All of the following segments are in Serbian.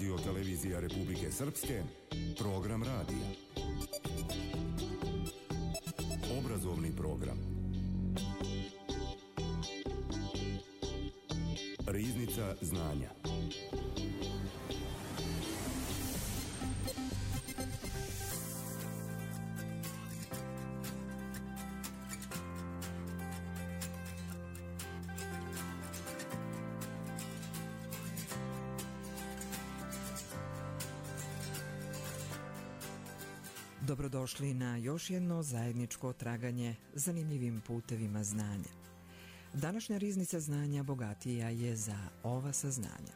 Radio Televizija Republike Srpske, program radija. Obrazovni program. Riznica znanja. Dobrodošli na još jedno zajedničko traganje zanimljivim putevima znanja. Današnja riznica znanja bogatija je za ova saznanja.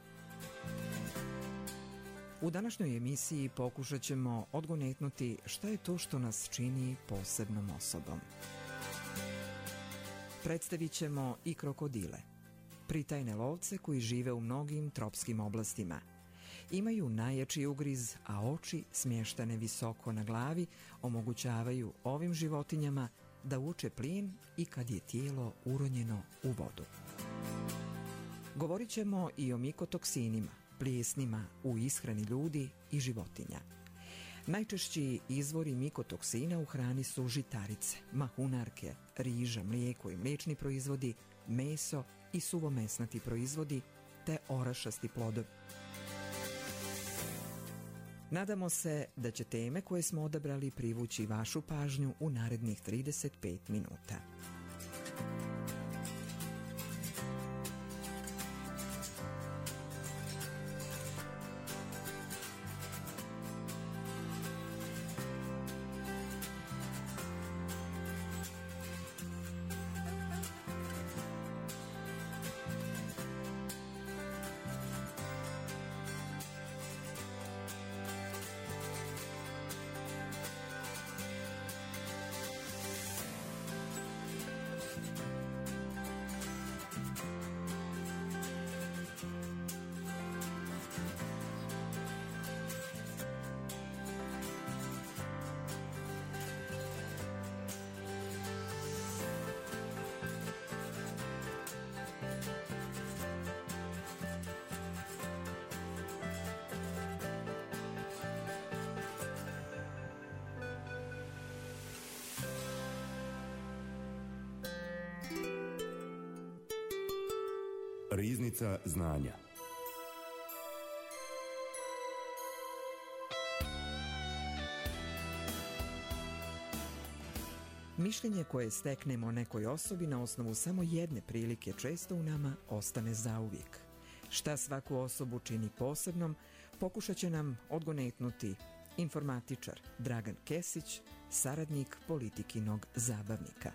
U današnjoj emisiji pokušat ćemo odgonetnuti šta je to što nas čini posebnom osobom. Predstavit ćemo i krokodile, pritajne lovce koji žive u mnogim tropskim oblastima. Imaju najjači ugriz, a oči smještene visoko na glavi omogućavaju ovim životinjama da uče plin i kad je tijelo uronjeno u vodu. Govorit ćemo i o mikotoksinima, plijesnima u ishrani ljudi i životinja. Najčešći izvori mikotoksina u hrani su žitarice, mahunarke, riža, mlijeko i mliječni proizvodi, meso i suvomesnati proizvodi te orašasti plodovi. Nadamo se da će teme koje smo odabrali privući vašu pažnju u narednih 35 minuta. Riznica znanja. Mišljenje koje steknemo o nekoj osobi na osnovu samo jedne prilike često u nama ostane zauvijek. Šta svaku osobu čini posebnom, pokušat će nam odgonetnuti informatičar Dragan Kesić, saradnik Politikinog zabavnika.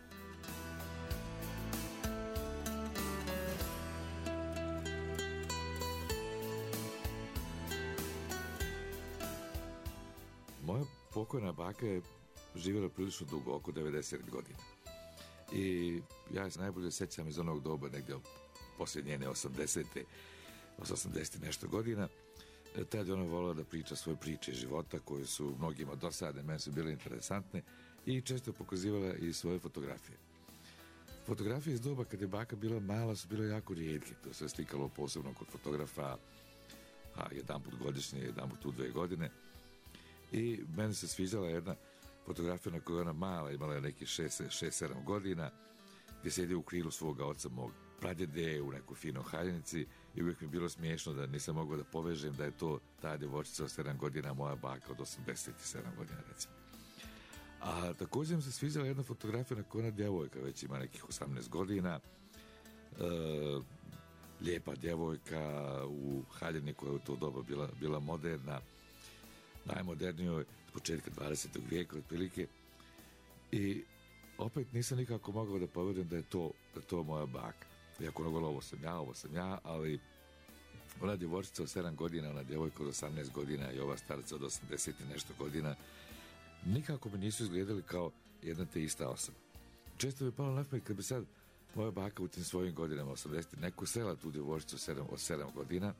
Moja pokojna baka je živjela prilično dugo, oko 90 godina. I ja se najbolje sjećam iz onog doba, negdje poslije njene 80 nešto godina. Tad je ona volila da priča svoje priče života koje su mnogima dosadne, meni su bile interesantne i često pokazivala i svoje fotografije. Fotografije iz doba kad je baka bila mala su bile jako rijetke. To se slikalo posebno kod fotografa, jedan put godišnje, jedan put u 2 godine. I meni se sviđala jedna fotografija na kojoj je ona mala, imala je neki 6-7 godina, gdje sjedi u krilu svoga oca, mog pradjede, u nekoj finoj haljinici, i uvijek mi je bilo smiješno da nisam mogao da povežem da je to ta djevojčica od 7 godina, moja baka od 87 godina, recimo. A također mi se sviđala jedna fotografija na kojoj ona djevojka već ima nekih 18 godina, lijepa djevojka u haljini koja je u to doba bila moderna, najmodernijoj s početka 20. vijeka otprilike, i opet nisam nikako mogao da povedem da je to moja baka. Iako ono govorila, ovo sam ja, ali ona djevojčica od 7 godina, ona djevojka od 18 godina i ova starca od 80 i nešto godina nikako mi nisu izgledali kao jedna te ista osoba. Često bi palo na pamet kad bi sad moja baka u tim svojim godinama 80 neko sela tu djevojčicu od 7 godina,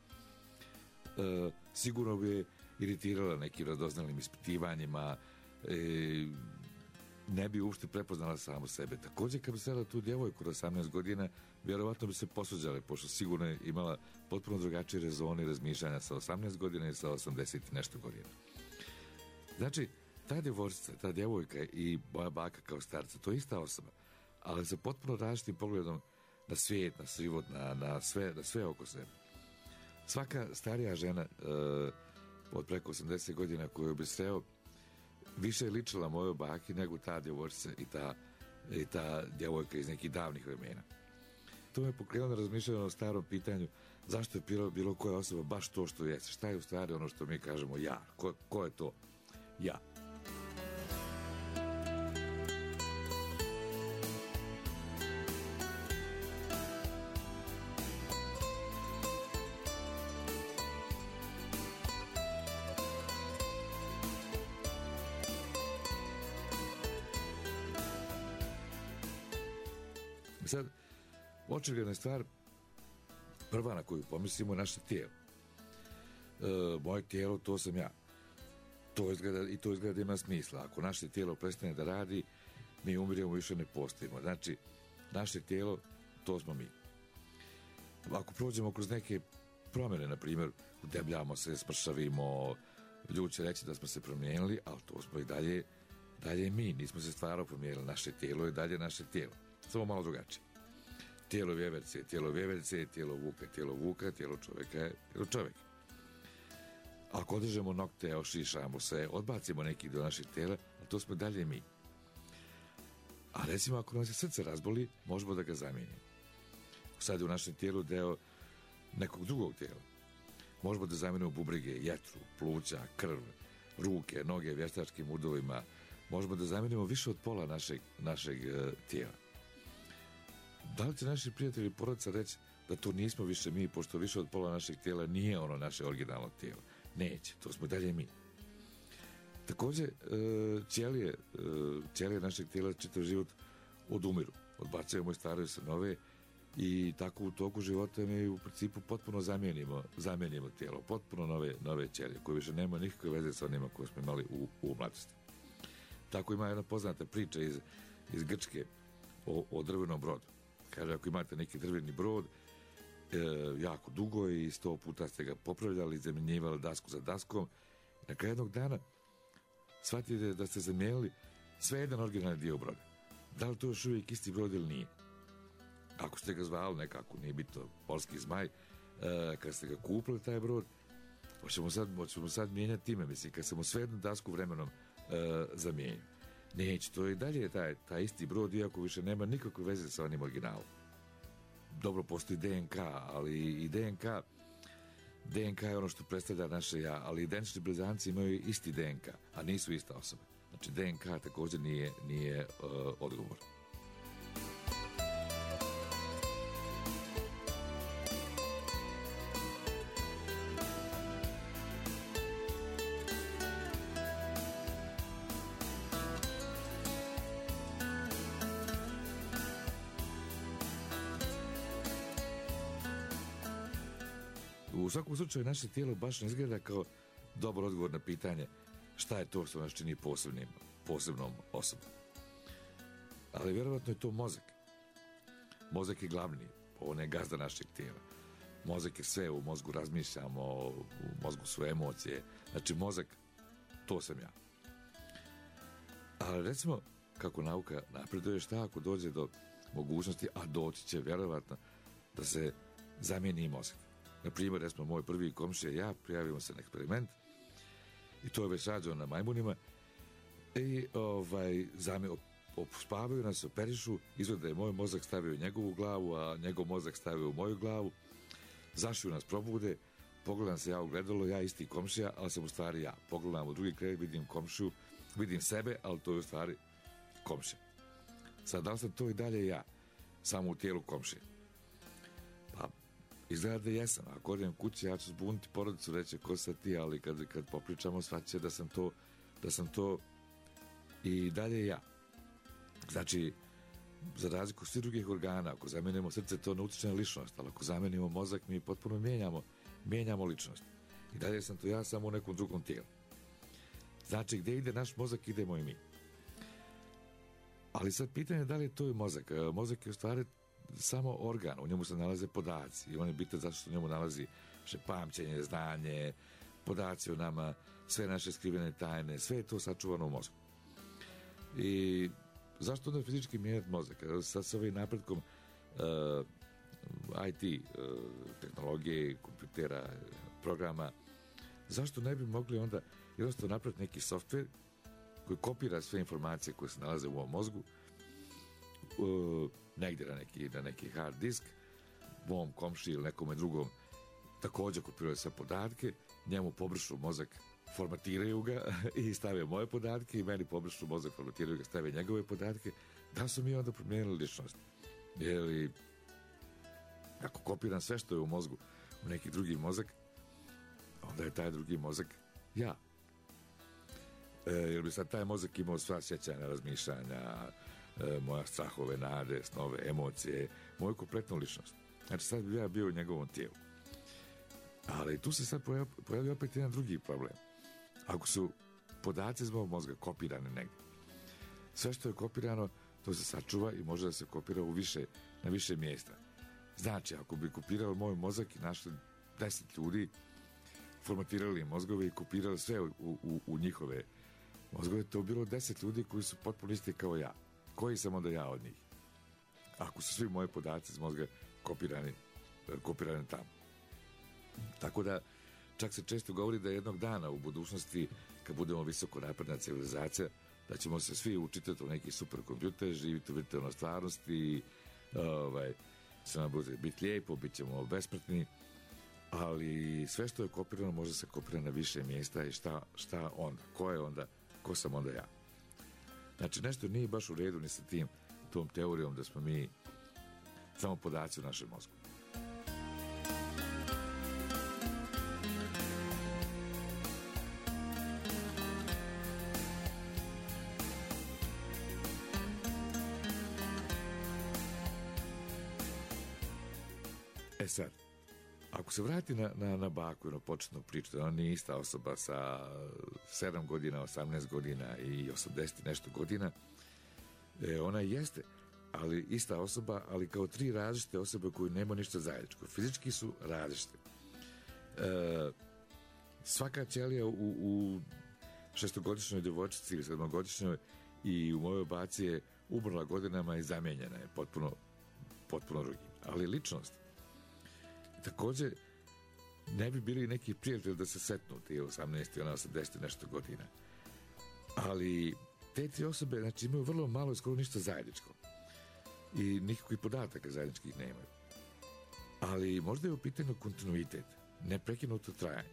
sigurno bi je iritirala nekim radoznalim ispitivanjima, ne bi uopšte prepoznala samu sebe. Također, kad bi srela tu djevojku od 18 godina, vjerovatno bi se posuđale, pošto sigurno je imala potpuno drugačije rezone i razmišljanja sa 18 godina i sa 80 i nešto godina. Znači, ta djevojčica, ta djevojka i moja baka kao starca, to je ista osoba, ali sa potpuno različitim pogledom na svijet, na život, na sve oko sebe. Svaka starija žena od preko 80 godina koju bi sreo više je ličila mojoj baki nego ta djevojčica i ta djevojka iz nekih davnih vremena. To me pokrenulo na razmišljanje o starom pitanju zašto je bilo koja osoba baš to što jeste. Šta je u stvari ono što mi kažemo ja? Ko je to? Ja. Sad, očigledna stvar, prva na koju pomislimo je naše tijelo. Moje tijelo, to sam ja. To izgleda da ima smisla. Ako naše tijelo prestane da radi, mi umiremo, više ne postojimo. Znači, naše tijelo, to smo mi. Ako prođemo kroz neke promjene, na primjer, udebljamo se, smršavimo, ljudi će reći da smo se promijenili, ali to smo i dalje mi. Nismo se stvarno promijenili. Naše tijelo je dalje naše tijelo. Samo malo drugačije. Tijelo vjeverce, tijelo vuka, tijelo čovjeka je tijelo čovjeka. Ako održemo nokte, ošišamo se, odbacimo neki dio naših tijela, a to smo dalje mi. A recimo, ako nam se srce razboli, možemo da ga zamijenimo. Sad je u našem tijelu deo nekog drugog tijela. Možemo da zamijenimo bubrege, jetru, pluća, krv, ruke, noge vještačkim udovima. Možemo da zamijenimo više od pola našeg tijela. Da li će naši prijatelji i porodica reći da to nismo više mi, pošto više od pola našeg tijela nije ono naše originalno tijelo? Neće, to smo dalje mi. Također, ćelije našeg tijela čitav život odumiru. Odbacujemo i staraju se nove i tako u toku života mi u principu potpuno zamijenimo tijelo. Potpuno nove ćelije koje više nema nikakve veze sa onima koje smo imali u mladosti. Tako ima jedna poznata priča iz Grčke o drvenom brodu. Kaže, ako imate neki drveni brod, jako dugo i 100 puta ste ga popravljali, zamjenjivali dasku za daskom, na kraju jednog dana shvatite da ste zamijenili sve jedan originalni dio broda. Da li to još uvijek isti brod ili nije? Ako ste ga zvali nekako, nije bitno, polski zmaj, kad ste ga kupili taj brod, hoćemo sad mijenjati ime, mislim, kad smo sve jednu dasku vremenom zamijenili. Neće, to je i dalje taj isti brod, iako više nema nikakve veze sa onim originalom. Dobro, postoji DNK, ali i DNK je ono što predstavlja naše ja, ali identični blizanci imaju isti DNK, a nisu ista osoba. Znači, DNK također nije odgovor. U svakom slučaju naše tijelo baš ne izgleda kao dobar odgovor na pitanje šta je to što nas čini posebnom osobom. Ali vjerovatno je to mozak. Mozak je glavni, on je gazda našeg tijela. Mozak je sve, u mozgu razmišljamo, u mozgu su emocije. Znači mozak, to sam ja. Ali recimo, kako nauka napreduje, šta ako dođe do mogućnosti, a doći će vjerovatno, da se zamijeni mozak. Na primjer, recimo, moj prvi komšija i ja prijavimo se na eksperiment i to je već rađeno na majmunima i spavaju nas, operišu, izgleda da je moj mozak stavio u njegovu glavu, a njegov mozak stavio u moju glavu, zašiju nas, probude, pogledam se ja u gledalo, ja isti komšija, ali sam u stvari ja. Pogledam u drugi kraj, vidim komšiju, vidim sebe, ali to je u stvari komšija. Sad, da li sam to i dalje ja, samo u tijelu komšije? Pa, izgleda da jesam. Ako odem kući, ja ću zbuniti porodicu, reći ko sad ti, ali kad popričamo, shvatit će da sam to i dalje ja. Znači, za razliku svih drugih organa, ako zamenimo srce, to ne utiče na ličnost, ali ako zamenimo mozak, mi potpuno mijenjamo ličnost. I dalje sam to ja, samo u nekom drugom tijelu. Znači, gdje ide naš mozak, idemo i mi. Ali sad pitanje je da li je to i mozak. Mozak je u stvari samo organ, u njemu se nalaze podaci i on je bitan zato što u njemu nalazi pamćenje, znanje, podaci o nama, sve naše skrivene tajne, sve je to sačuvano u mozgu. I zašto onda fizički mijenjati mozak? Sad sa ovim napretkom IT, tehnologije, kompjutera, programa, zašto ne bi mogli onda jednostavno napraviti neki softver koji kopira sve informacije koje se nalaze u ovom mozgu negdje na neki hard disk, mom komši ili nekome drugom također kopiraju sve podatke, njemu pobrišu mozak, formatiraju ga i stave moje podatke i meni pobrišu mozak, formatiraju ga, stave njegove podatke. Da su mi onda promijenili ličnost? Jer ako kopiram sve što je u mozgu u neki drugi mozak, onda je taj drugi mozak ja. Jer bi sad taj mozak imao sva sjećanja, razmišljanja, moja strahove, nade, snove, emocije, moju kompletnu ličnost. Znači sad bi ja bio u njegovom tijelu. Ali tu se sad pojavio opet jedan drugi problem. Ako su podaci iz mojeg mozga kopirani negdje, sve što je kopirano, to se sačuva i može da se kopira na više mjesta. Znači, ako bi kopirali moj mozak i našli 10 ljudi, formatirali im mozgove i kopirali sve u njihove mozgove, to bi bilo 10 ljudi koji su potpuno isti kao ja. Koji sam onda ja od njih? Ako su svi moji podaci iz mozga kopirani tamo. Tako da, čak se često govori da jednog dana u budućnosti, kad budemo visoko napredna civilizacija, da ćemo se svi učitati u neki superkompjuter, živjeti u virtualnoj stvarnosti, će nam biti lijepo, bit ćemo besmrtni, ali sve što je kopirano može se kopirati na više mjesta i šta onda? Ko sam onda ja? Znači, nešto nije baš u redu ni sa tom teorijom da smo mi samo podaci u našem mozgu. Sad, ako se vrati na baku i na početnu priču, ona nije ista osoba sa 7 godina, 18 godina i 80 nešto godina, ona jeste, ali ista osoba, ali kao 3 različite osobe koje nema ništa zajedničko. Fizički su različite. Svaka ćelija u 6-godišnjoj djevojčici ili 7-godišnjoj i u mojoj baci je umrla godinama i zamijenjena je potpuno drugim. Ali ličnost također ne bi bili neki prijatelji da se setnu ti 18 i 80 nešto godina. Ali te 3 osobe, znači, imaju vrlo malo i skoro ništa zajedničko. I nikakvih podataka zajedničkih nemaju. Ali možda je u pitanju kontinuitet, neprekinuto trajanje.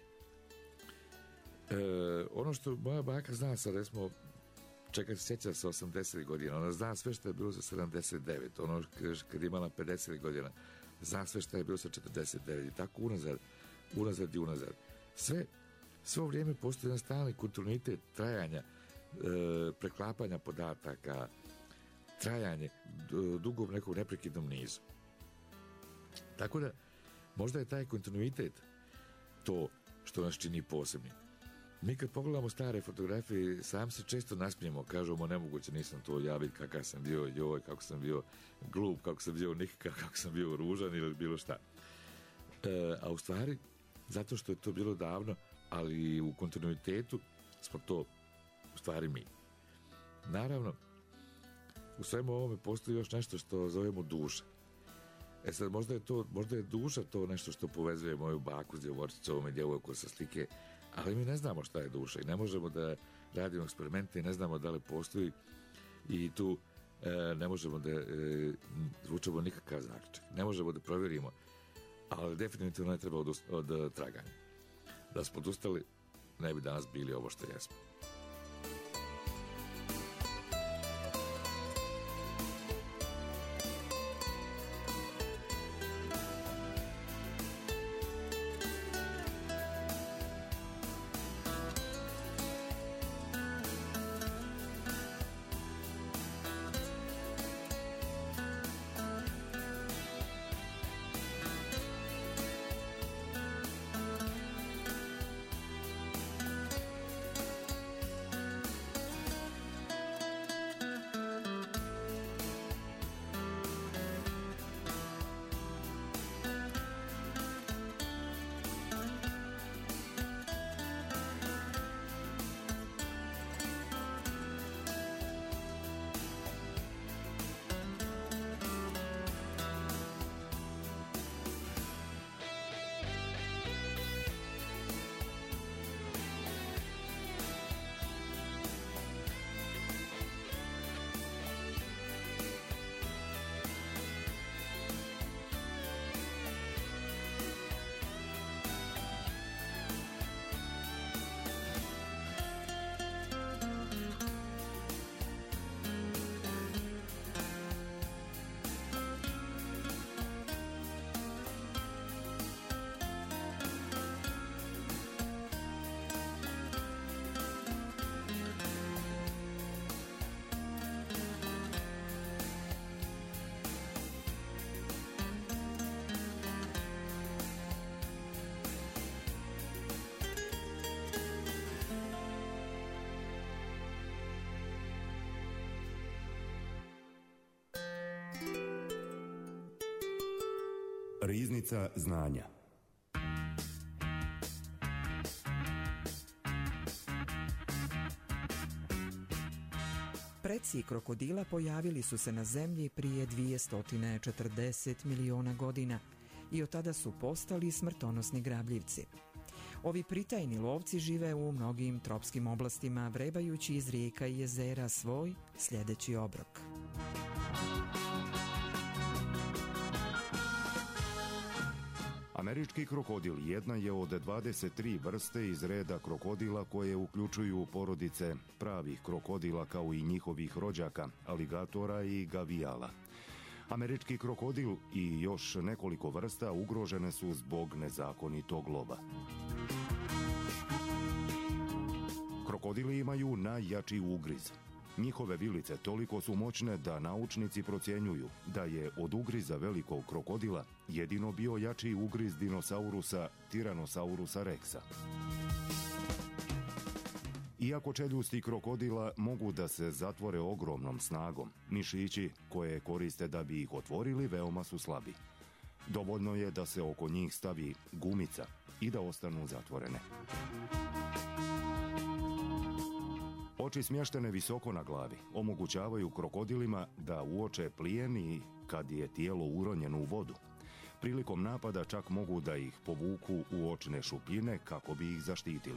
Ono što moja baka zna sad, recimo, čeka se sjeća sa 80 godina, ona zna sve što je bilo sa 79, ono kad je imala 50 godina, zna sve što je bilo sa 49 i tako unazad. Sve vrijeme postoji jedan stalni kontinuitet trajanja, preklapanja podataka, trajanje dugom nekom neprekidnom nizu. Tako da, možda je taj kontinuitet to što nas čini posebnim. Mi kad pogledamo stare fotografije, sam se često nasmijemo, kažemo nemoguće, nisam to ja, vidi kakav sam bio, joj, kako sam bio glup, kako sam bio nikakav, kako sam bio ružan ili bilo šta. A u stvari, zato što je to bilo davno, ali u kontinuitetu smo to u stvari mi. Naravno, u svemu ovome postoji još nešto što zovemo duša. Sad, možda je duša to nešto što povezuje moju baku s djevojčicom i djevojku sa slike, ali mi ne znamo šta je duša i ne možemo da radimo eksperimente i ne znamo da li postoji i tu ne možemo da zvučamo nikakav zaključak. Ne možemo da provjerimo, ali definitivno ne treba od traganja. Da smo odustali, ne bi danas bili ovo što jesmo. Riznica znanja. Preci krokodila pojavili su se na zemlji prije 240 miliona godina i od tada su postali smrtonosni grabljivci. Ovi pritajni lovci žive u mnogim tropskim oblastima, vrebajući iz rijeka i jezera svoj sljedeći obrok. Američki krokodil jedna je od 23 vrste iz reda krokodila koje uključuju porodice pravih krokodila kao i njihovih rođaka, aligatora i gavijala. Američki krokodil i još nekoliko vrsta ugrožene su zbog nezakonitog lova. Krokodili imaju najjači ugriz. Njihove vilice toliko su moćne da naučnici procjenjuju da je od ugriza velikog krokodila jedino bio jači ugriz dinosaurusa Tyrannosaurusa rexa. Iako čeljusti krokodila mogu da se zatvore ogromnom snagom, mišići koje koriste da bi ih otvorili veoma su slabi. Dovoljno je da se oko njih stavi gumica i da ostanu zatvorene. Oči smještene visoko na glavi omogućavaju krokodilima da uoče plijen i kad je tijelo uronjeno u vodu. Prilikom napada čak mogu da ih povuku u očne šupljine kako bi ih zaštitili.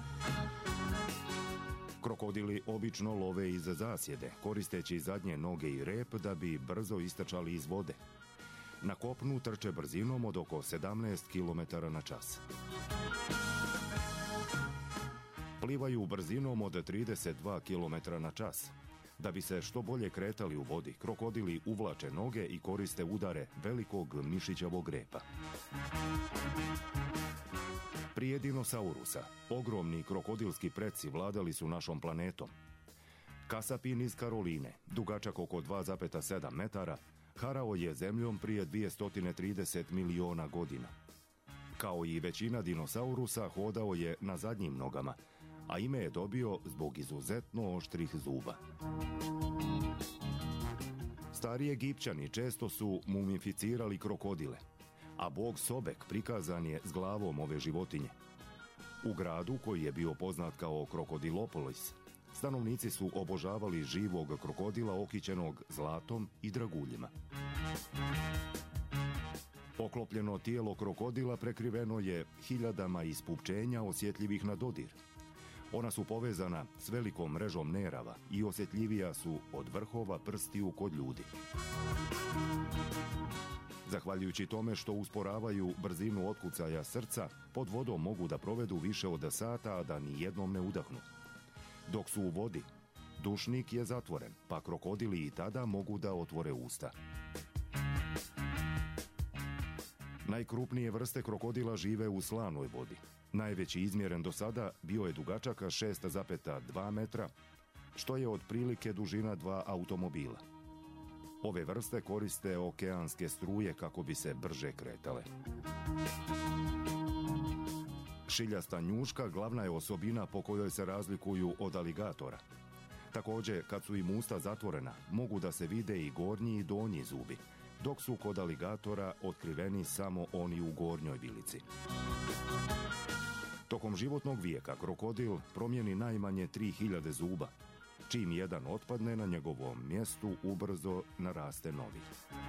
Krokodili obično love iz zasjede, koristeći zadnje noge i rep da bi brzo istrčali iz vode. Na kopnu trče brzinom od oko 17 km na čas. Plivaju brzinom od 32 km na čas. Da bi se što bolje kretali u vodi, krokodili uvlače noge i koriste udare velikog mišićavog repa. Prije dinosaurusa, ogromni krokodilski preci vladali su našom planetom. Kasapin iz Karoline, dugačak oko 2,7 metara, harao je zemljom prije 230 miliona godina. Kao i većina dinosaurusa, hodao je na zadnjim nogama, a ime je dobio zbog izuzetno oštrih zuba. Stari Egipćani često su mumificirali krokodile, a bog Sobek prikazan je s glavom ove životinje. U gradu, koji je bio poznat kao Krokodilopolis, stanovnici su obožavali živog krokodila okićenog zlatom i draguljima. Oklopljeno tijelo krokodila prekriveno je hiljadama ispupčenja osjetljivih na dodir. Ona su povezana s velikom mrežom nerava i osjetljivija su od vrhova prstiju kod ljudi. Zahvaljujući tome što usporavaju brzinu otkucaja srca, pod vodom mogu da provedu više od sata, a da ni jednom ne udahnu. Dok su u vodi, dušnik je zatvoren, pa krokodili i tada mogu da otvore usta. Najkrupnije vrste krokodila žive u slanoj vodi. Najveći izmjeren do sada bio je dugačaka 6,2 metra, što je otprilike dužina 2 automobila. Ove vrste koriste okeanske struje kako bi se brže kretale. Šiljasta njuška glavna je osobina po kojoj se razlikuju od aligatora. Također, kad su im usta zatvorena, mogu da se vide i gornji i donji zubi, dok su kod aligatora otkriveni samo oni u gornjoj vilici. Tokom životnog vijeka krokodil promijeni najmanje 3000 zuba. Čim jedan otpadne, na njegovom mjestu ubrzo naraste novi.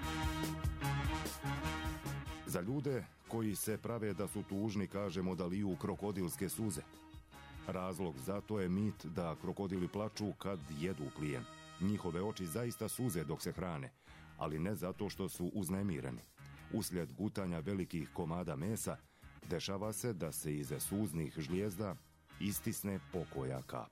Za ljude koji se prave da su tužni, kažemo da liju krokodilske suze. Razlog za to je mit da krokodili plaču kad jedu plijen. Njihove oči zaista suze dok se hrane, ali ne zato što su uznemireni. Uslijed gutanja velikih komada mesa, dešava se da se iza suznih žlijezda istisne pokoja kap.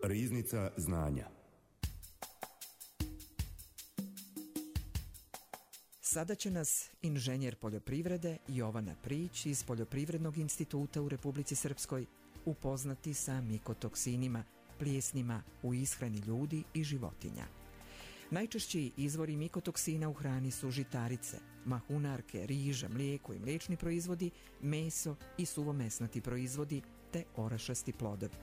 Riznica znanja. Sada će nas inženjer poljoprivrede Jovana Prić iz Poljoprivrednog instituta u Republici Srpskoj upoznati sa mikotoksinima, plijesnima u ishrani ljudi i životinja. Najčešći izvori mikotoksina u hrani su žitarice, mahunarke, riža, mlijeko i mliječni proizvodi, meso i suvomesnati proizvodi te orašasti plodovi.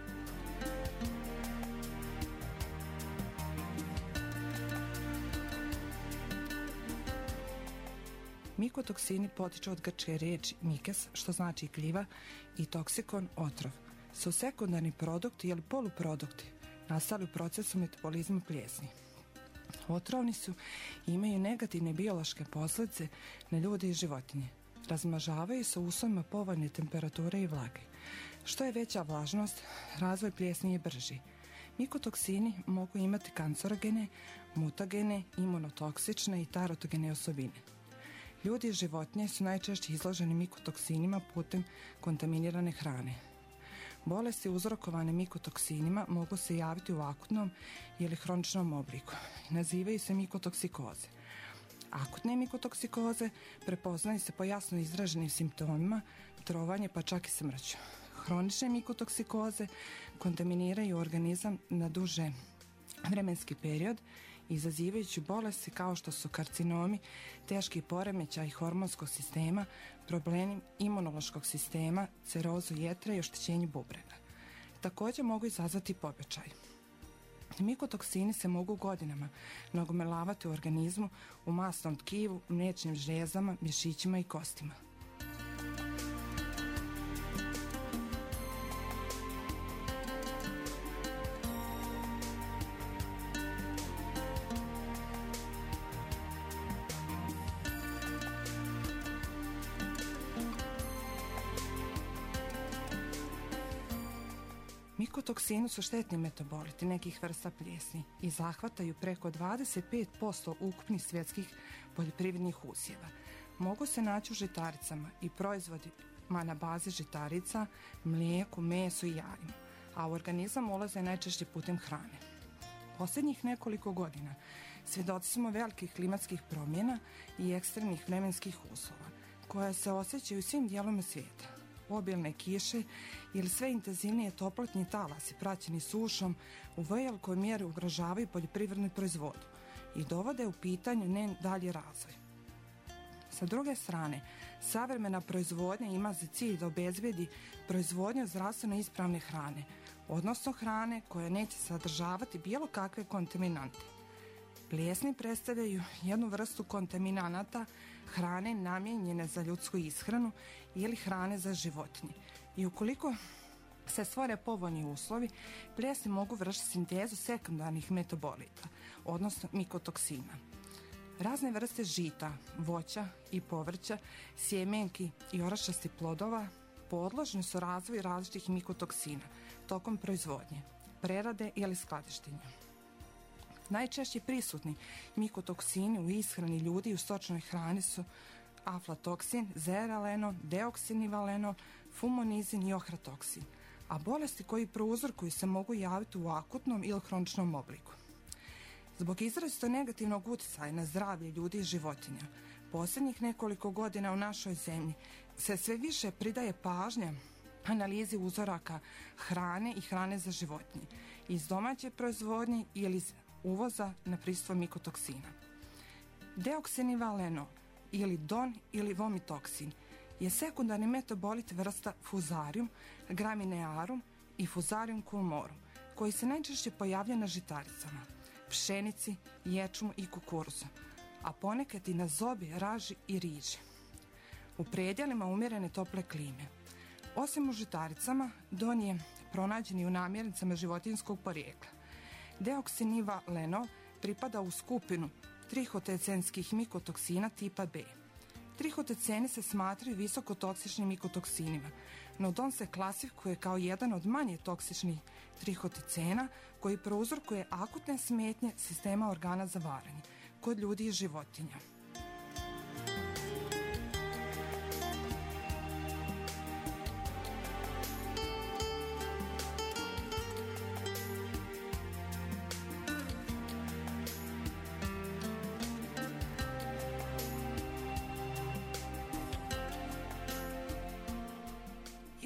Mikotoksini potiču od grčke riječi mikes, što znači gljiva, i toksikon, otrov. Su sekundarni produkti ili poluprodukti nastali u procesu metabolizma plijesni. Otrovni su i imaju negativne biološke posljedice na ljude i životinje. Razmnožavaju se u uslovima povoljne temperature i vlage. Što je veća vlažnost, razvoj plijesni je brži. Mikotoksini mogu imati kancerogene, mutagene, imunotoksične i tarotogene osobine. Ljudi i životinje su najčešće izloženi mikotoksinima putem kontaminirane hrane. Bolesti uzrokovane mikotoksinima mogu se javiti u akutnom ili hroničnom obliku. Nazivaju se mikotoksikoze. Akutne mikotoksikoze prepoznaju se po jasno izraženim simptomima, trovanje pa čak i smrću. Hronične mikotoksikoze kontaminiraju organizam na duže vremenski period, izazivajući bolesti kao što su karcinomi, teški poremećaj hormonskog sistema, problemi imunološkog sistema, cirozu jetre i oštećenje bubrega. Također mogu izazvati pobačaj. Mikotoksini se mogu godinama nagomilavati u organizmu, u masnom tkivu, mliječnim žljezama, mišićima i kostima. Mikotoksini su štetni metaboliti nekih vrsta plijesni i zahvataju preko 25% ukupnih svjetskih poljoprivrednih usjeva. Mogu se naći u žitaricama i proizvodima na bazi žitarica, mlijeku, mesu i jajima, a u organizam ulaze najčešće putem hrane. Posljednjih nekoliko godina svjedoci smo velikih klimatskih promjena i ekstremnih vremenskih uslova, koje se osjećaju u svim dijelovima svijeta. Obilne kiše ili sve intenzivnije toplotni talasi praćeni sušom u velikoj mjeri ugrožavaju poljoprivrednu proizvodnju i dovode u pitanje njen dalji razvoj. Sa druge strane, savremena proizvodnja ima za cilj da obezbedi proizvodnju zdravstveno ispravne hrane, odnosno hrane koja neće sadržavati bilo kakve kontaminante. Plijesni predstavljaju jednu vrstu kontaminanata hrane namijenjene za ljudsku ishranu ili hrane za životinje. I ukoliko se stvore povoljni uslovi, plijesni mogu vršiti sintezu sekundarnih metabolita, odnosno mikotoksina. Razne vrste žita, voća i povrća, sjemenki i orašasti plodova podložni su razvoju različitih mikotoksina tokom proizvodnje, prerade ili skladištenja. Najčešće prisutni mikotoksini u ishrani ljudi i u stočnoj hrani su aflatoksin, zearalenol, deoksinivalenol, fumonizin i ohratoksin, a bolesti koji prouzrokuju se mogu javiti u akutnom ili hroničnom obliku. Zbog izrazito negativnog utjecaja na zdravlje ljudi i životinja, posljednjih nekoliko godina u našoj zemlji se sve više pridaje pažnja analizi uzoraka hrane i hrane za životinje iz domaće proizvodnje ili iz uvoza na prisustvo mikotoksina. Deoksinivalenol ili DON ili vomitoksin je sekundarni metabolit vrsta Fusarium, graminearum i Fusarium culmorum, koji se najčešće pojavlja na žitaricama, pšenici, ječmu i kukuruzu, a ponekad i na zobi, raži i riži. U predjelima umjerene tople klime. Osim u žitaricama, DON je pronađen i u namirnicama životinjskog porijekla. Deoksinivalenol pripada u skupinu trihotecenskih mikotoksina tipa B. Trihoteceni se smatraju visokotoksičnim mikotoksinima, no DON se klasifikuje kao jedan od manje toksičnih trihotecena koji prouzrokuje akutne smetnje sistema organa za varenje kod ljudi i životinja.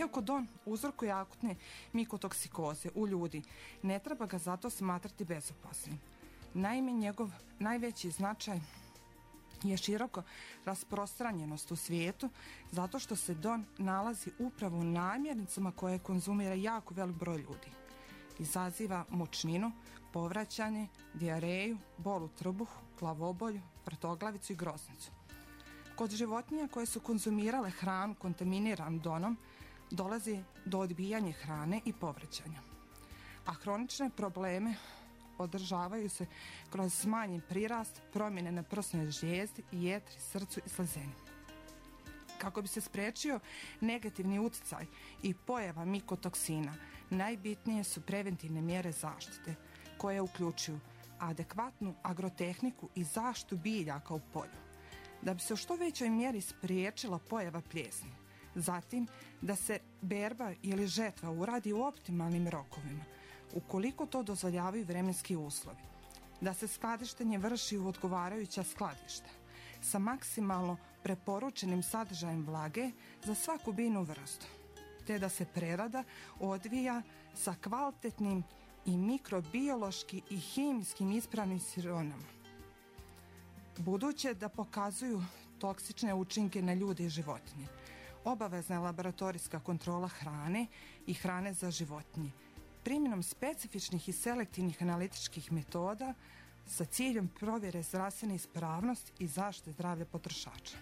Iako don uzrokuje akutne mikotoksikoze u ljudi, ne treba ga zato smatrati bezopasnim. Naime, njegov najveći značaj je široko rasprostranjenost u svijetu zato što se don nalazi upravo u namirnicama koje konzumira jako velik broj ljudi. Izaziva mučninu, povraćanje, dijareju, bol u trbuhu, glavobolju, vrtoglavicu i groznicu. Kod životinja koje su konzumirale hranu kontaminiranu donom dolazi do odbijanja hrane i povraćanja. A hronične probleme održavaju se kroz smanjen prirast, promjene na prsnoj žlijezdi, jetri, srcu i slezeni. Kako bi se spriječio negativni utjecaj i pojava mikotoksina, najbitnije su preventivne mjere zaštite, koje uključuju adekvatnu agrotehniku i zaštitu biljaka u polju, da bi se u što većoj mjeri spriječila pojava plijesni. Zatim, da se berba ili žetva uradi u optimalnim rokovima, ukoliko to dozvoljavaju vremenski uslovi. Da se skladištenje vrši u odgovarajuća skladišta, sa maksimalno preporučenim sadržajem vlage za svaku biljnu vrstu, te da se prerada odvija sa kvalitetnim i mikrobiološki i hemijskim ispravnim sirovinama, buduće da pokazuju toksične učinke na ljude i životinje. Obavezna je laboratorijska kontrola hrane i hrane za životinje, primjenom specifičnih i selektivnih analitičkih metoda sa ciljem provjere zdravstvene ispravnosti i zaštite zdravlja potrošača.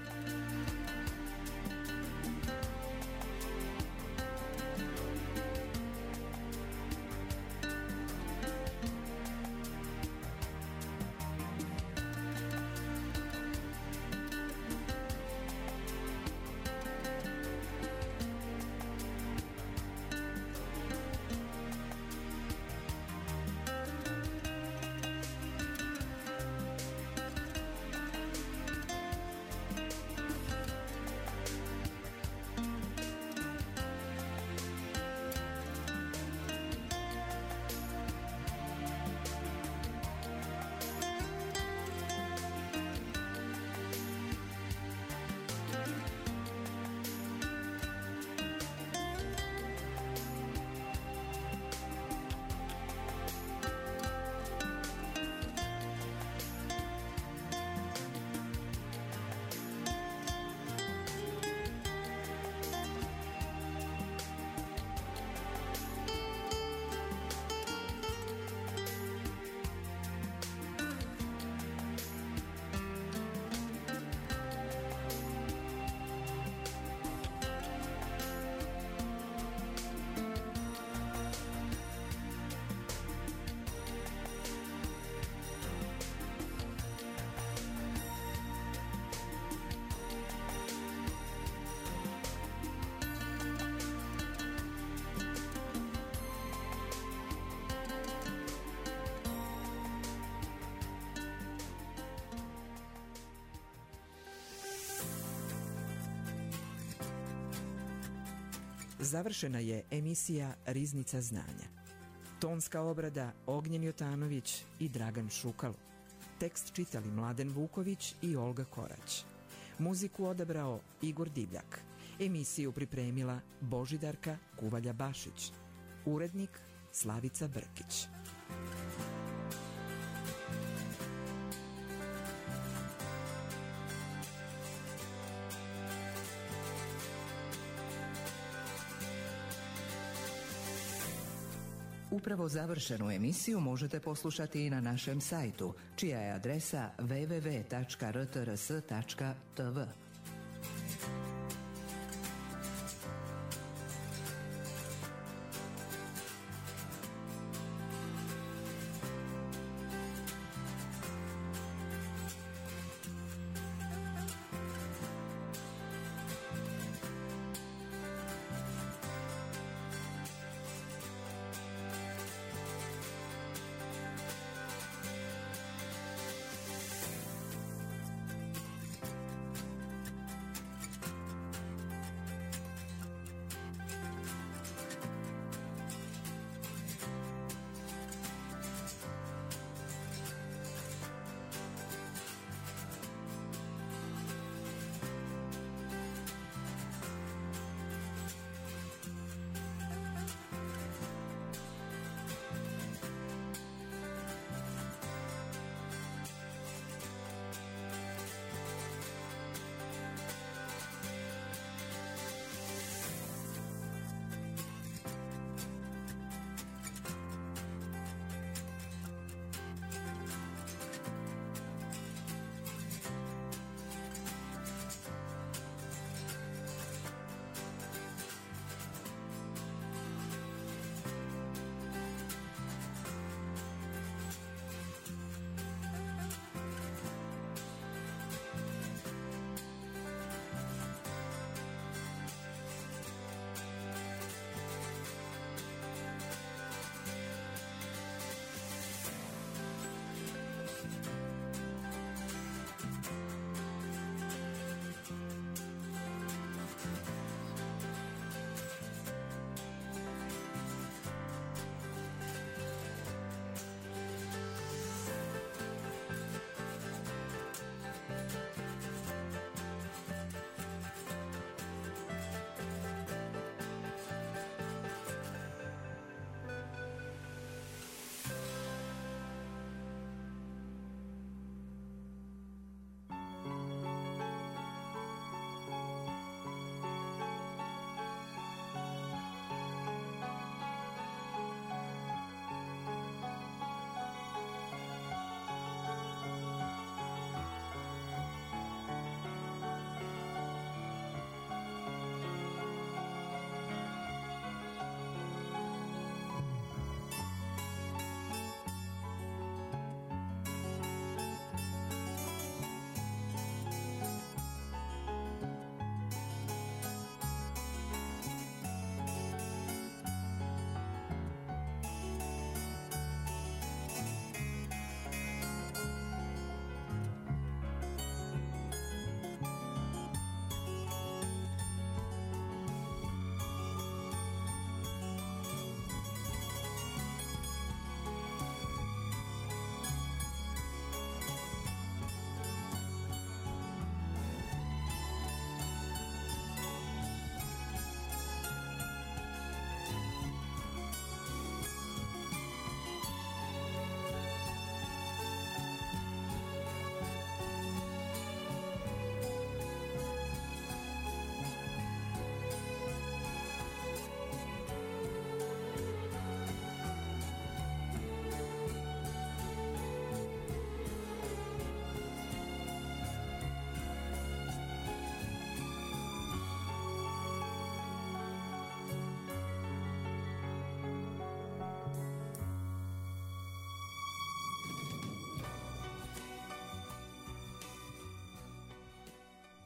Završena je emisija Riznica znanja. Tonska obrada Ognjen Jotanović i Dragan Šukalo. Tekst čitali Mladen Vuković i Olga Korać. Muziku odabrao Igor Divljak. Emisiju pripremila Božidarka Kuvalja-Bašić. Urednik Slavica Brkić. Upravo završenu emisiju možete poslušati i na našem sajtu, čija je adresa www.rtrs.tv.